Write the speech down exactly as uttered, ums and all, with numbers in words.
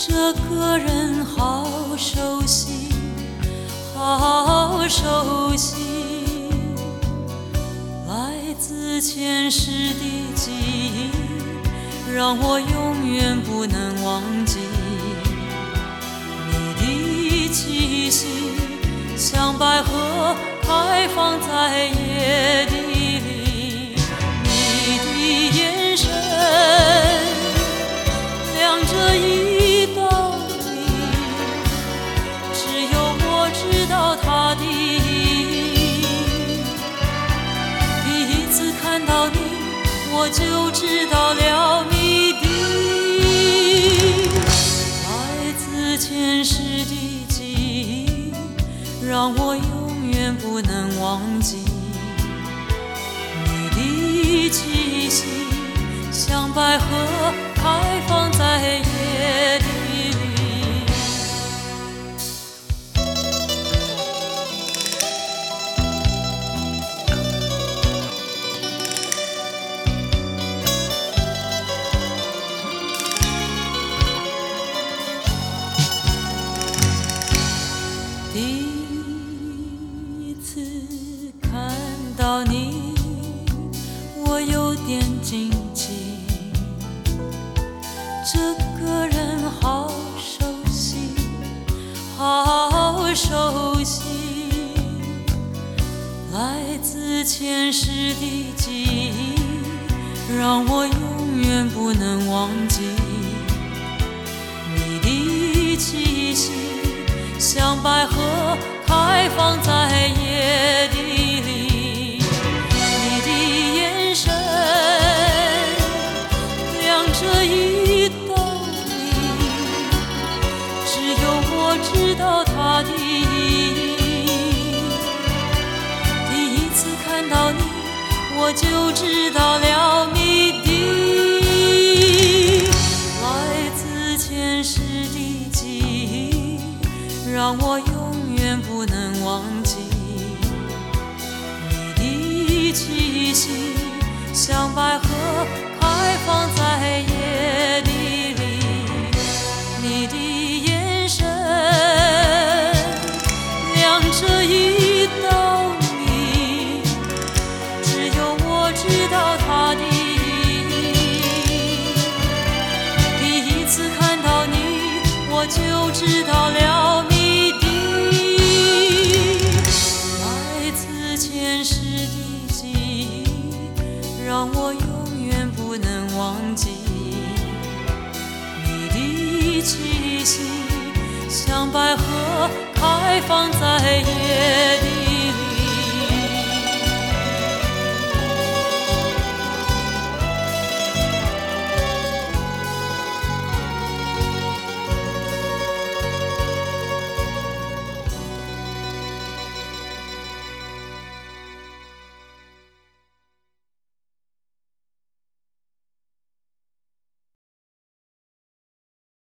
这个人好熟悉，好熟悉，来自前世的记忆，让我永远不能忘记。你的气息像百合开放在野地里，你的眼神亮着一道谜，只有我知道它的意义。第一次看到你，我就知道了谜底，来自前世的记忆，让我永远不能忘记。你的气息像百合开放在野地里。第一次看到你，我有点惊奇，这个人好熟悉，好熟悉，来自前世的记忆，让我永远不能忘记。你的气息像百合开放在野地里，你的眼神亮着一道谜，只有我知道它的意义。第一次看到你，我就知道了谜底，来自前世的记忆，让我永远不能忘记。你的气息像百合开放在野地里，你的眼神亮着一道谜，只有我知道它的意义。第一次看到你，我就知道了谜底，来自前世的记忆，让我永远不能忘记。你的气息像百合开放在野